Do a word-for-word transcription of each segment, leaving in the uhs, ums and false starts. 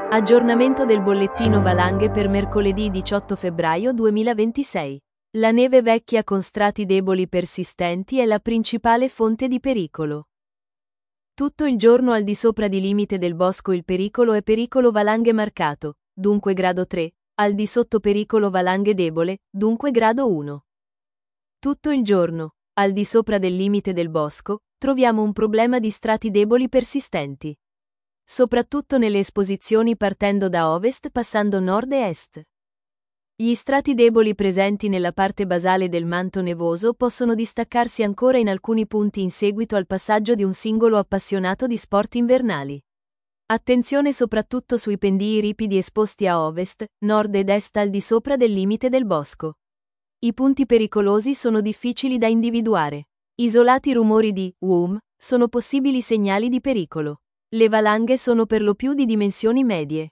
Aggiornamento del bollettino valanghe per mercoledì diciotto febbraio duemilaventisei. La neve vecchia con strati deboli persistenti è la principale fonte di pericolo. Tutto il giorno al di sopra di limite del bosco il pericolo è pericolo valanghe marcato, dunque grado tre, al di sotto pericolo valanghe debole, dunque grado uno. Tutto il giorno, al di sopra del limite del bosco, troviamo un problema di strati deboli persistenti. Soprattutto nelle esposizioni partendo da ovest passando nord e est. Gli strati deboli presenti nella parte basale del manto nevoso possono distaccarsi ancora in alcuni punti in seguito al passaggio di un singolo appassionato di sport invernali. Attenzione soprattutto sui pendii ripidi esposti a ovest, nord ed est al di sopra del limite del bosco. I punti pericolosi sono difficili da individuare. Isolati rumori di "wum" sono possibili segnali di pericolo. Le valanghe sono per lo più di dimensioni medie.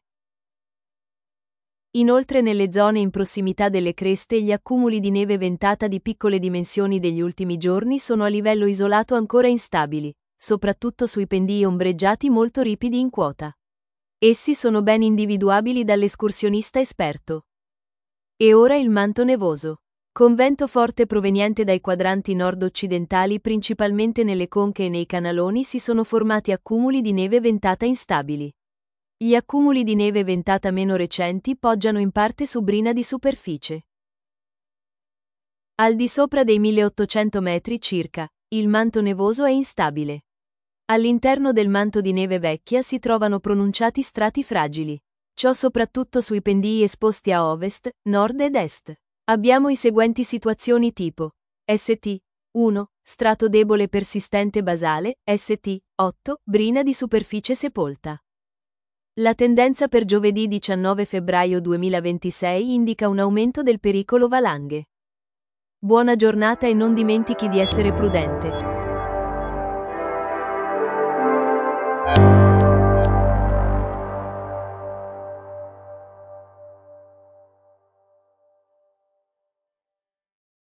Inoltre nelle zone in prossimità delle creste gli accumuli di neve ventata di piccole dimensioni degli ultimi giorni sono a livello isolato ancora instabili, soprattutto sui pendii ombreggiati molto ripidi in quota. Essi sono ben individuabili dall'escursionista esperto. E ora il manto nevoso. Con vento forte proveniente dai quadranti nord-occidentali principalmente nelle conche e nei canaloni si sono formati accumuli di neve ventata instabili. Gli accumuli di neve ventata meno recenti poggiano in parte su brina di superficie. Al di sopra dei milleottocento metri circa, il manto nevoso è instabile. All'interno del manto di neve vecchia si trovano pronunciati strati fragili. Ciò soprattutto sui pendii esposti a ovest, nord ed est. Abbiamo i seguenti situazioni tipo S T uno, strato debole persistente basale, S T otto, brina di superficie sepolta. La tendenza per giovedì diciannove febbraio duemilaventisei indica un aumento del pericolo valanghe. Buona giornata e non dimentichi di essere prudente.